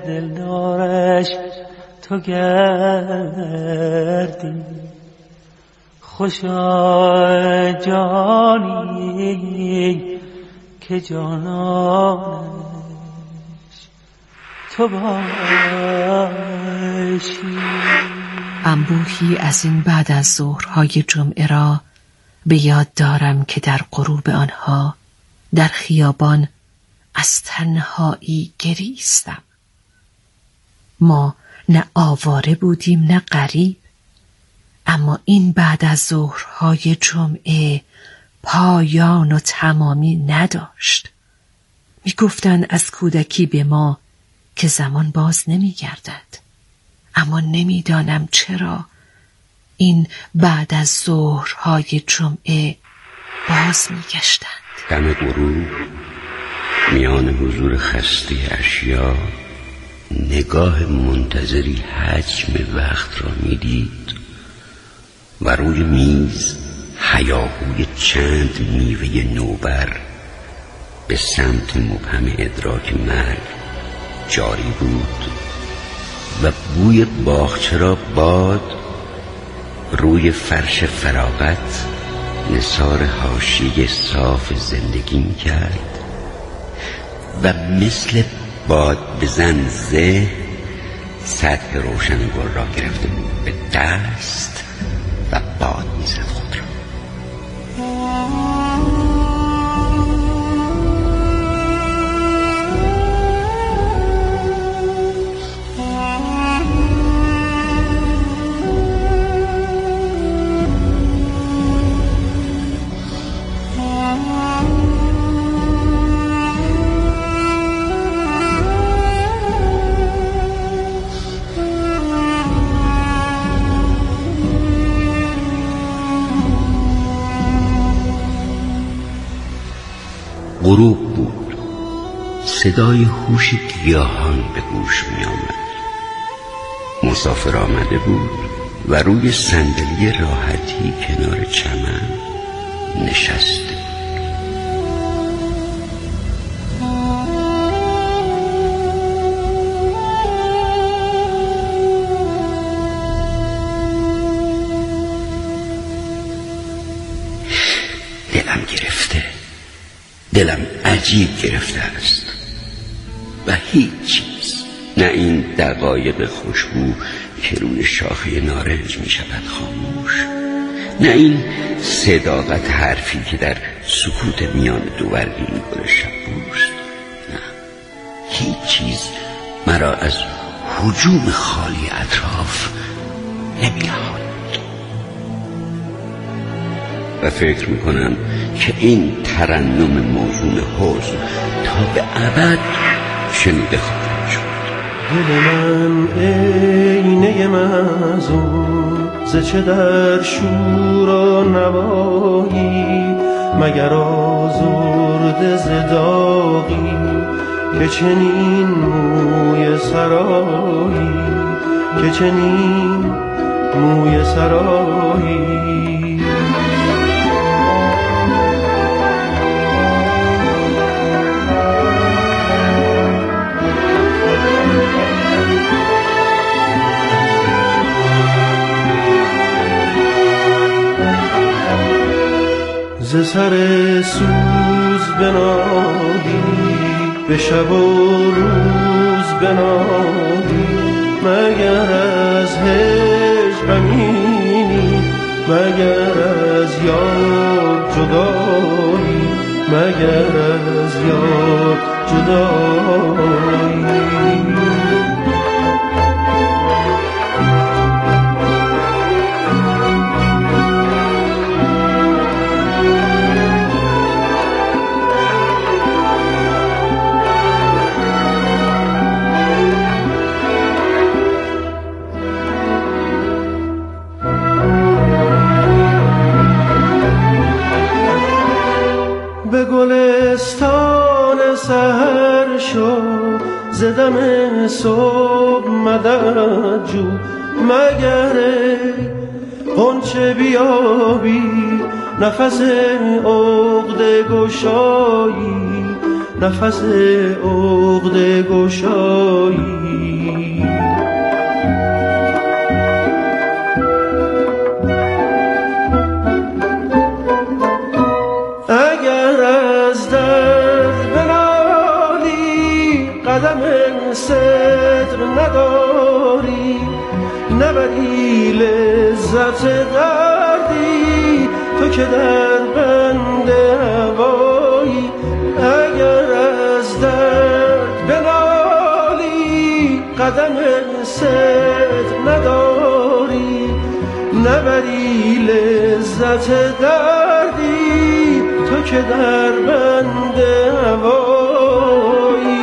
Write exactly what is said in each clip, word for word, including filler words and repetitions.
دلدارش تو گردی، خوشا جانی که جانانش تو باشی. انبوهی از این بعد از ظهرهای جمعه را به یاد دارم که در غروب آنها در خیابان از تنهایی گریستم. ما نه آواره بودیم نه غریب، اما این بعد از ظهرهای جمعه پایان و تمامی نداشت. می گفتند از کودکی به ما که زمان باز نمی گردد، اما نمی دانم چرا این بعد از ظهرهای جمعه باز می گشتند. دم غروب میان حضور خسته اشیا نگاه منتظری حجم وقت را می دید و روی میز هیاهوی چند میوه نوبر به سمت مبهم ادراک مرگ جاری بود و بوی باغچه را باد روی فرش فراغت نثار حاشیه صاف زندگی می کرد و مثل باد بزن ذهن سطح روشن گل را گرفته بود به دست و باد می زد خود را. غروب بود. صدای هوش گیاهان به گوش می آمد. مسافر آمده بود و روی صندلی راحتی کنار چمن نشسته. دلم گرفته، دلم عجیب گرفته است و هیچ چیز، نه این دقایق خوشبو که روی شاخه نارنج می شود خاموش، نه این صداقت حرفی که در سکوت میان دو برگین گل شبوست، نه هیچ چیز مرا از هجوم خالی اطراف نمی‌رهاند. و فکر میکنم که این ترنم موزون حزن تا به ابد شنیده خواهد شد. دل من عینه معزون ز چه در شور و نوایی، مگر آزرده ز داغی که چنین موی سرایی، که چنین موی سرایی. ز سر سوز بنادی به شب و روز بنادی، مگر از هجر غمینی، مگر از یار جدایی، مگر از یار جدایی. به گلستان سحر شو، ز دم صبح مدد جو، مگر غنچه بیابی نفس عقده گشایی، نفس عقده گشایی. صدق نداری، نبری لذت دردی، تو که در بند هوایی. اگر از درد بنالی قدم صدق نداری، نبری لذت دردی، تو که در بند هوایی.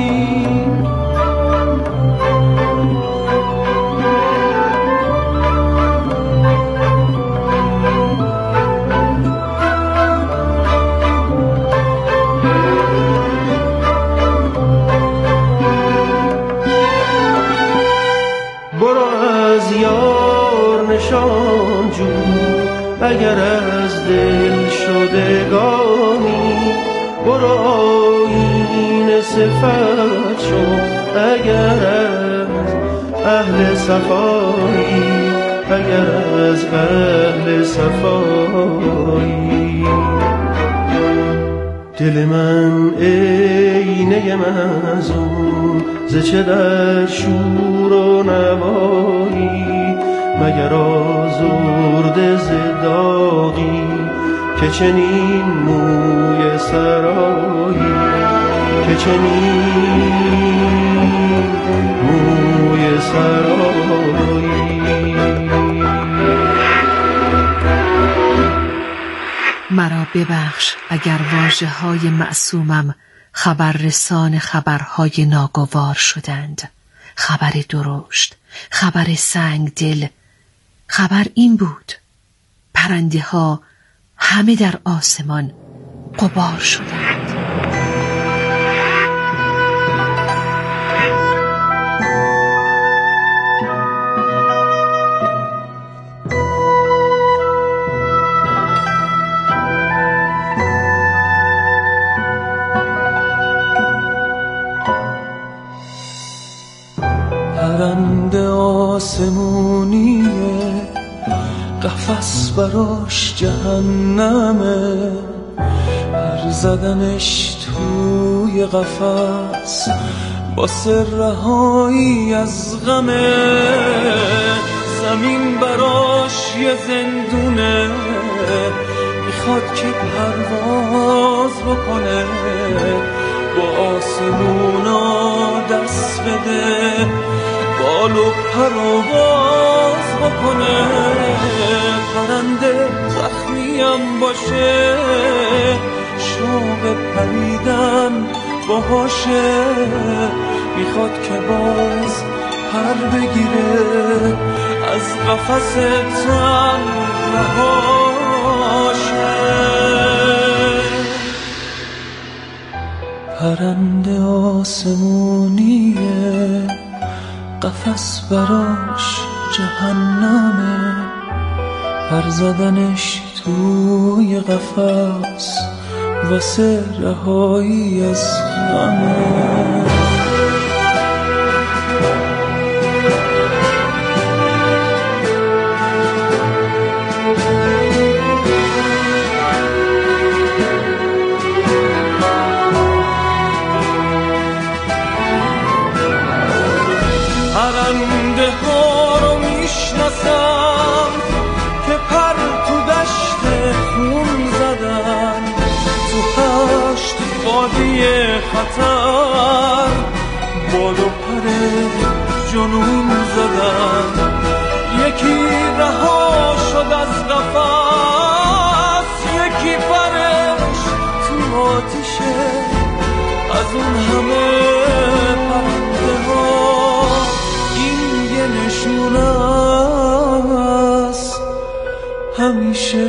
نشان جو اگر از دل شدگانی، برو آیین صفت شو اگر از اهل صفایی، اگر از اهل صفایی. دل من عینه مظلوم ز چه در شور و نوایی، مگر آزرده ز داغی که چنین موی سرایی، که چنین موی سرایی. مرا ببخش اگر واژه های معصومم خبررسان خبرهای ناگوار شدند. خبر درشت، خبر سنگ دل، خبر این بود: پرنده ها همه در آسمان غبار شدند. پرنده آسمونیه، قفس براش جهنمه، پر زدنش توی قفس واسه رهایی از غمه. زمین براش یه زندونه، میخواد که پرواز بکنه، با آسمونا دست بده، بال و پرواز بکنه. پرنده زخمیم باشه، شوق پریدن باهاشه، میخواد که باز پر بگیره، از قفس تن رهاشه. پرنده آسمونیه، قفس براش جهنمه، پر زدنش توی قفس واسه رهایی از غمه. پرنده ها رو میشناسم که پر تو دشت خون زدن، تو هشت وادی خطر بال و پر جنون زدن. یکی رها شد از قفس، یکی پرش تو آتیشه، از اون همه پرنده ها نشونه است همیشه.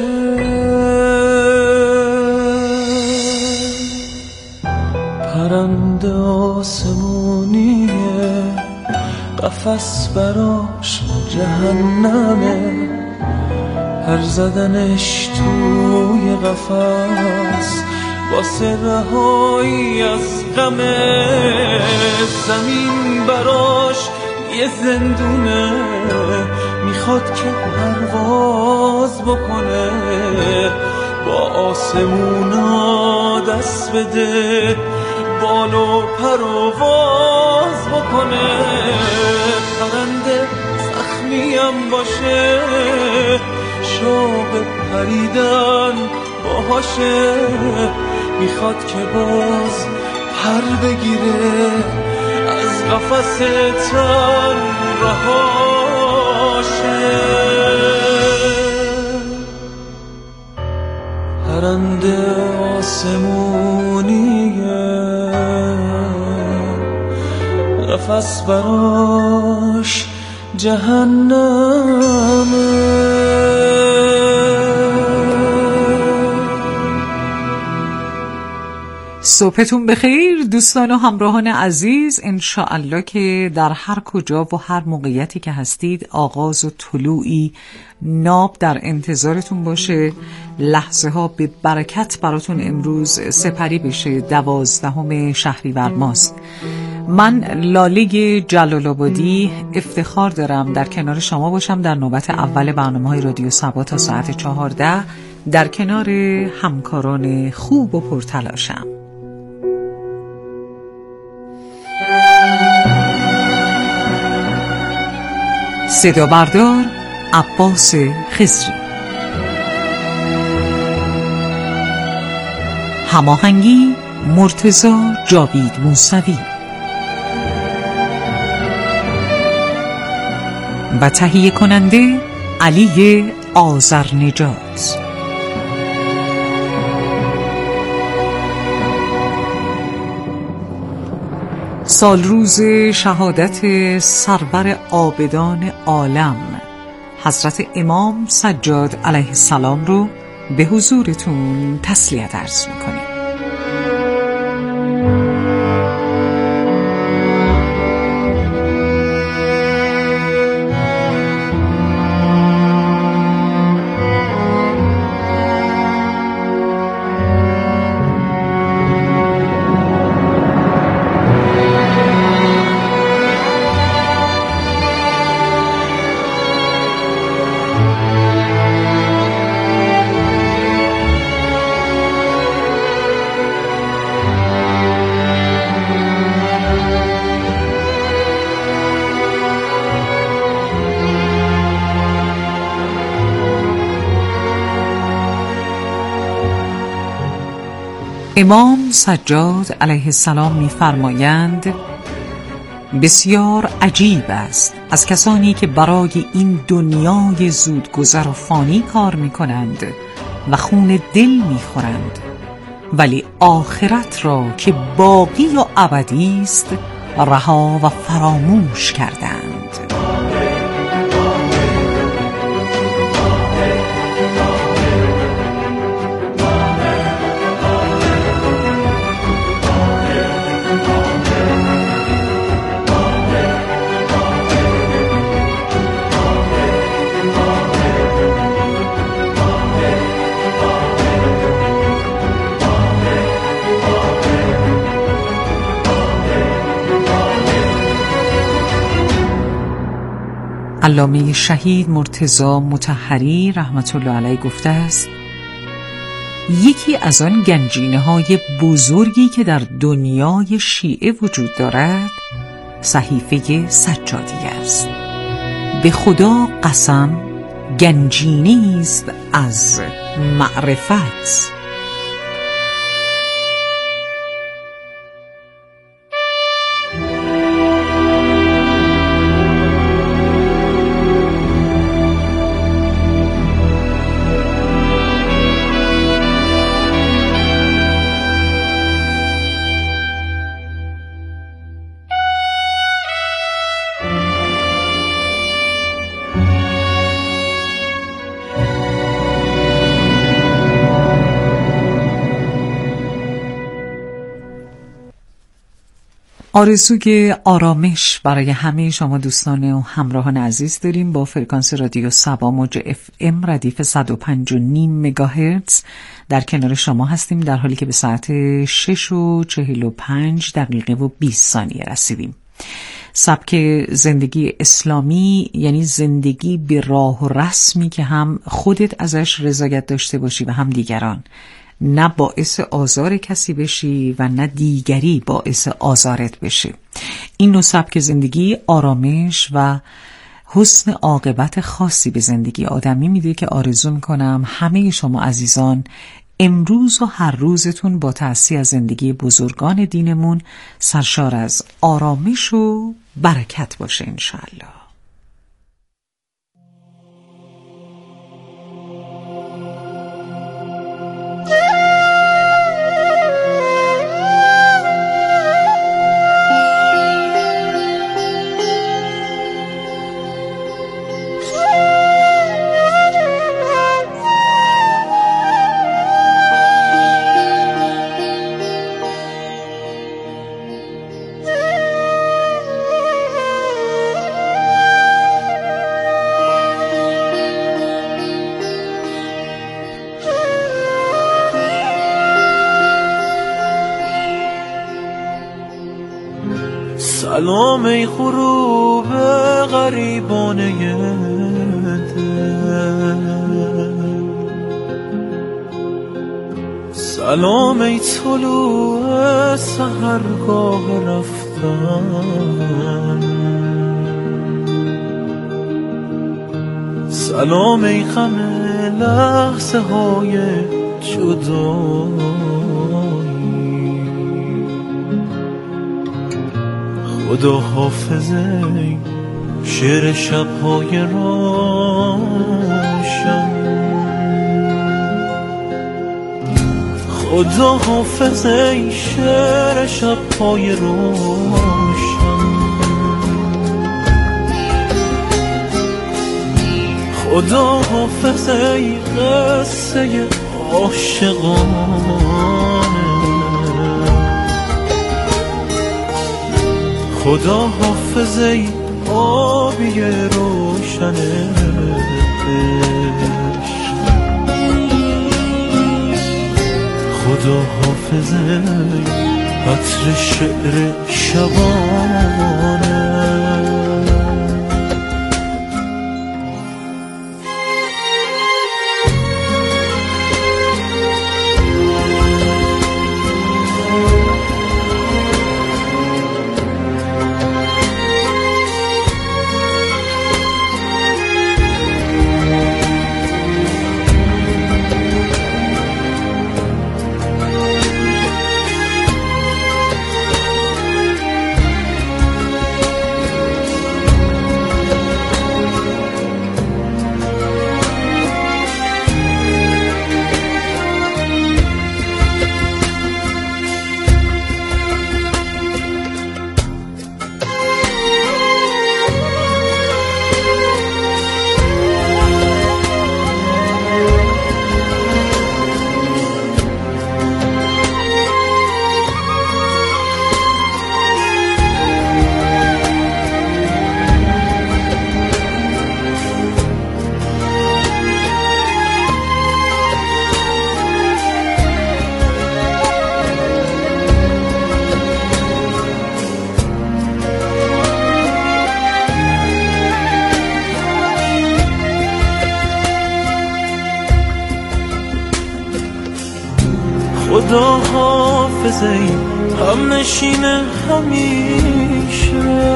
پرنده آسمونیه، قفس براش جهنمه، پر زدنش توی قفس واسه رهایی از غمه. زمین براش یه زندونه، میخواد که پرواز بکنه، با آسمونا دست بده، بال و پرواز بکنه، پرنده زخمیم باشه، شوق پریدن باهاشه، میخواد که باز پر بگیره، از قفس تن رهاشه. پرنده آسمونیه، قفس براش جهنمه. صبحتون بخیر دوستان و همراهان عزیز، انشاءالله که در هر کجا و هر موقعیتی که هستید آغاز و طلوعی ناب در انتظارتون باشه، لحظه ها به برکت براتون امروز سپری بشه. دوازدهم شهریور ماست. من لاله جلال آبادی افتخار دارم در کنار شما باشم در نوبت اول برنامه‌های رادیو صبا تا ساعت چهارده در کنار همکاران خوب و پرتلاشم. صدا بردار عباس خضری، هماهنگی مرتضی جاوید موسوی و تهیه کننده علی آذرنژاد. سال روز شهادت سرور عابدان عالم حضرت امام سجاد علیه السلام رو به حضورتون تسلیت عرض می‌کنیم. امام سجاد علیه السلام می‌فرمایند بسیار عجیب است از کسانی که برای این دنیای زودگذر و فانی کار می‌کنند و خون دل می‌خورند، ولی آخرت را که باقی و ابدی است رها و فراموش کردند. علامه شهید مرتضی مطهری رحمت الله علیه گفته است یکی از آن گنجینه های بزرگی که در دنیای شیعه وجود دارد صحیفه سجادی است. به خدا قسم گنجینه‌ای است از معرفت. آرزوی آرامش برای همه شما دوستان و همراهان عزیز داریم. با فرکانس رادیو صبا موج اف ام ردیف صد و پنج و نیم مگاهرتز در کنار شما هستیم، در حالی که به ساعت شش و چهل و پنج دقیقه و بیست ثانیه رسیدیم. سبک زندگی اسلامی یعنی زندگی به راه و رسمی که هم خودت ازش رضایت داشته باشی و هم دیگران. نه باعث آزار کسی بشی و نه دیگری باعث آزارت بشی. این نوع سبک زندگی آرامش و حسن عاقبت خاصی به زندگی آدمی میده که آرزو میکنم همه شما عزیزان امروز و هر روزتون با تأثیر از زندگی بزرگان دینمون سرشار از آرامش و برکت باشه انشاءالله. سلام ای غروب غریبانه دل، سلام ای طلوع سحرگاه رفتن، سلام ای غم لحظه های جدایی، خدا حافظه شعر شب‌های روشن، خدا حافظه شعر شب‌های روشن، خدا حافظه قصه عاشقانه، خدا حافظه آبی روشن عشق، خدا حافظه عطر شعر شبانه. خدا حافظه هم نشین همیشه،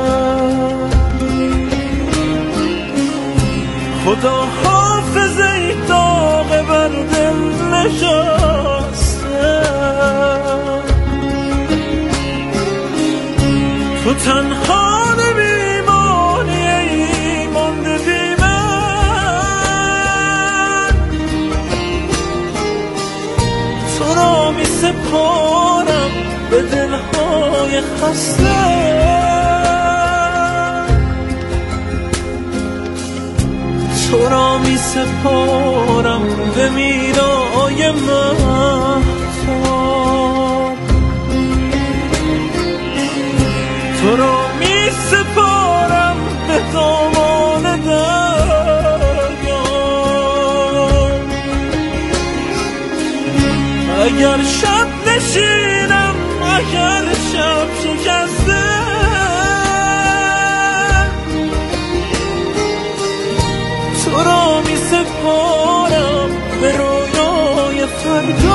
خدا حافظه داغ بر دل نشسته، تو تنها نمیمانی ای مانده بی من، تو را می سپارم به دلهای خسته، تو را می سپارم به میرای مهتاب، تو را می سپارم به دامان دریا، اگر شب نشینم اگر شب شکسته، تو را می سپارم به رویای فردا،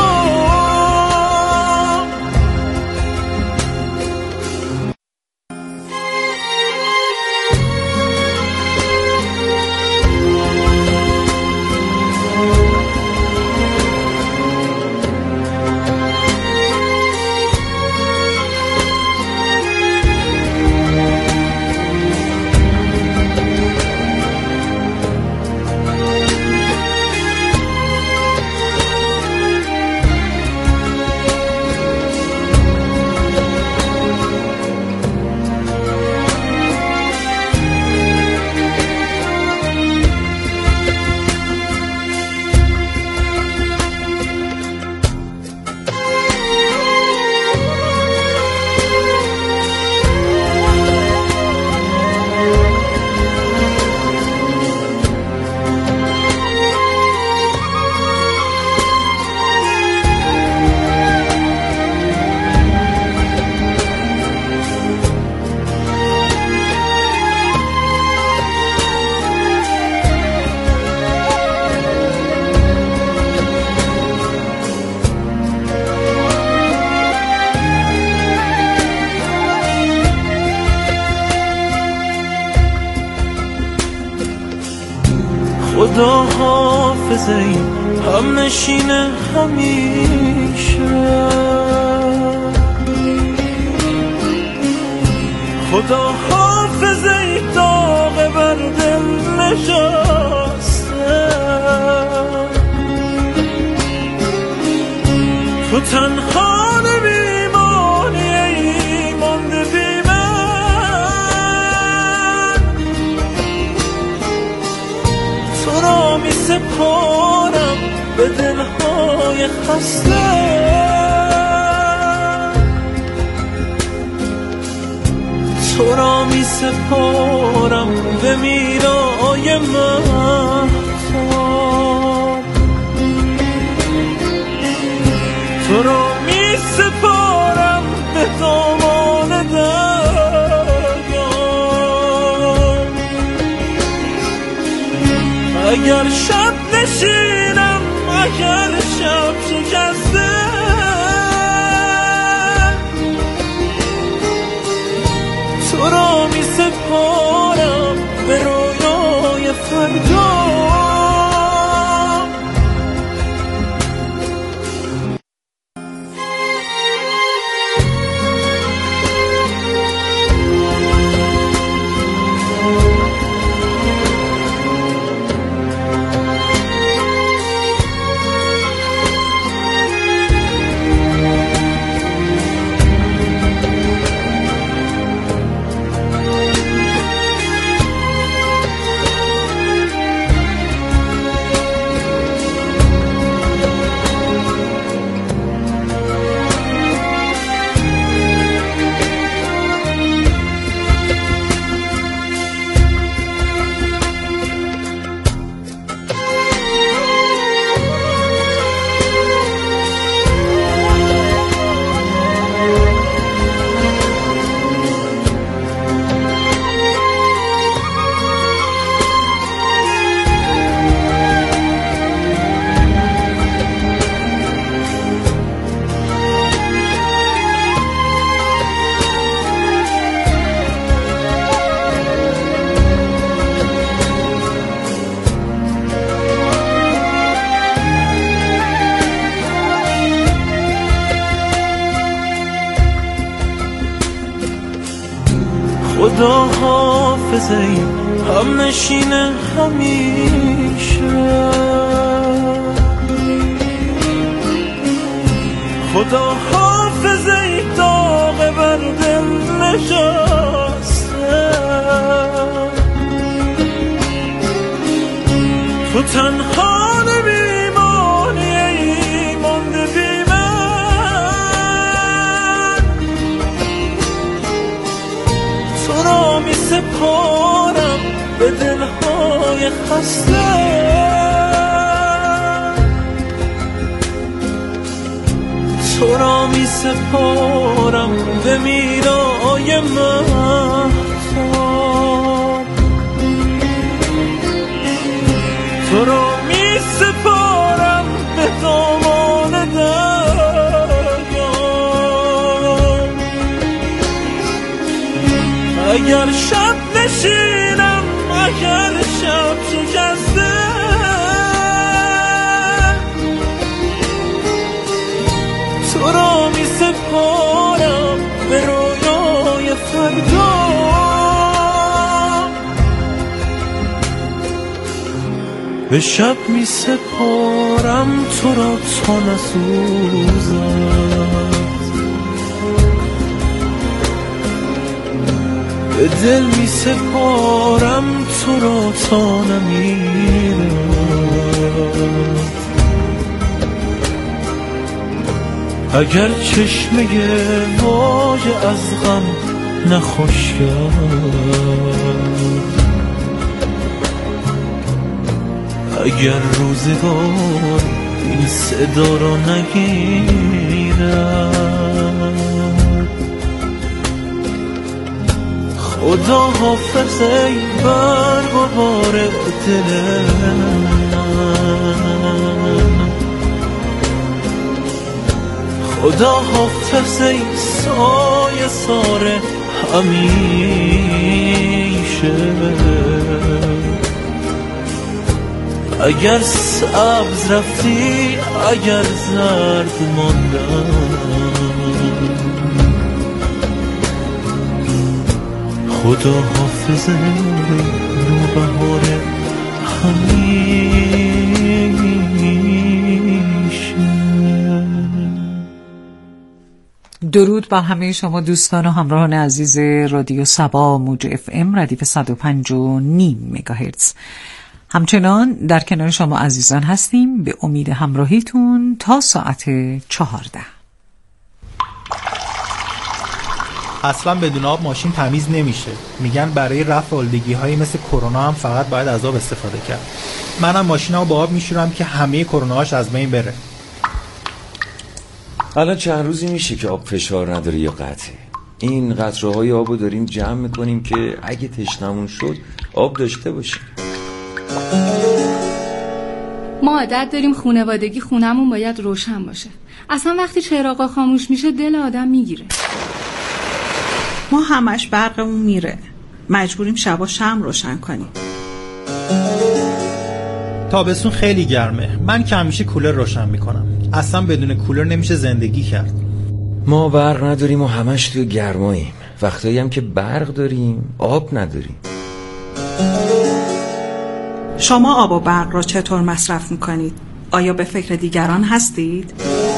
خدا حافظه هم نشینه همیشه، خدا حافظه داغ بر دل نشسته، تو تنها نمیمانی ای مانده بی من، تو را می سپارم به دلهای خسته، تو را می سپارم به میرای مهتاب، تو را می سپارم به دامان دریا، اگر شب نشینم اگر شب شکسته، تو را می سپارم به رویای فردا. خدا حافظه هم نشینه همیشه، خدا حافظه داغ بر دل نشسته، تو تنها نمیمانی ای مانده بی من، تو را می سپارم به دلهای خسته، تو را می سپارم به میرای مهتاب، تو را می سپارم به دامان دریا، اگر شب نشینم اگر شب شکسته، تو را می سپارم به رویای فردا. به شب می سپارم تو را تا نسوزد، به دل می سپارم تو را تا نمیرد، اگر چشمه واژه از غم نخوش کرد، اگر روزگار این صدا را نگیرد، خدا حافظ ای برگ و بار دل من، خدا حافظ ای سایه سار همیشه، اگر سبز رفتی اگر زرد ماندم خدا حافظ نوبهار همیشه. درود بر همه شما دوستان و همراهان عزیز رادیو صبا موج اف ام ردیف صد و پنج و نیم مگاهرتز. همچنان در کنار شما عزیزان هستیم به امید همراهیتون تا ساعت چهارده. اصلا بدون آب ماشین تمیز نمیشه. میگن برای رفع آلودگی هایی مثل کرونا هم فقط باید از آب استفاده کرد. منم ماشینمو با آب میشورم که همه کروناهاش از بین بره. الان چند روزی میشه که آب فشار نداره یا قطعه. این قطره های آبو داریم جمع میکنیم که اگه تشنمون شد آب داشته باشیم. ما عادت داریم خانوادگی خونمون باید روشن باشه. اصلا وقتی چراغا خاموش میشه دل آدم میگیره. ما همش برقمون میره، مجبوریم شبا شمع روشن کنیم. تابستون خیلی گرمه، من که همیشه کولر روشن میکنم. اصلا بدون کولر نمیشه زندگی کرد. ما برق نداریم و همش توی گرماییم. وقتایی هم که برق داریم آب نداریم. شما آب و برق را چطور مصرف میکنید؟ آیا به فکر دیگران هستید؟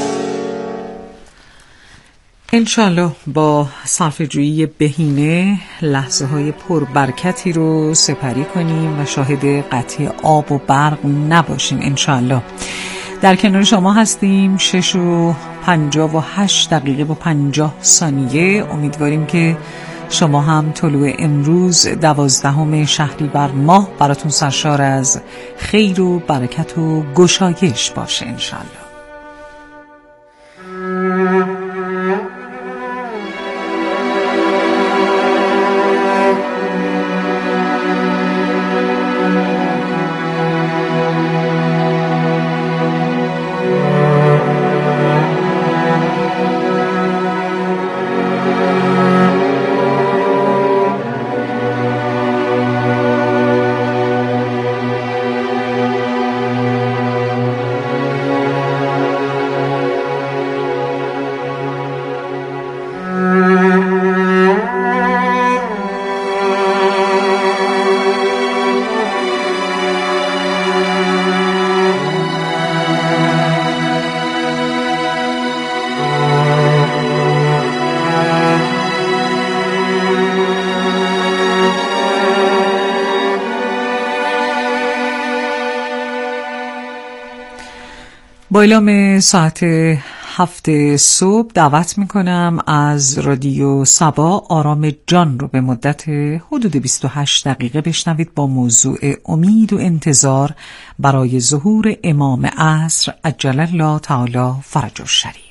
انشالله با صرفه‌جویی بهینه لحظه های پربرکتی رو سپری کنیم و شاهد قطع آب و برق نباشیم انشالله. در کنار شما هستیم شش و پنجاه و هشت دقیقه و پنجاه ثانیه. امیدواریم که شما هم طلوع امروز دوازدهم شهریور ماه براتون سرشار از خیر و برکت و گشایش باشه انشالله. با اعلام ساعت هفت صبح دعوت میکنم از رادیو صبا آرام جان رو به مدت حدود بیست و هشت دقیقه بشنوید با موضوع امید و انتظار برای ظهور امام عصر عجل الله تعالی فرجه الشریف.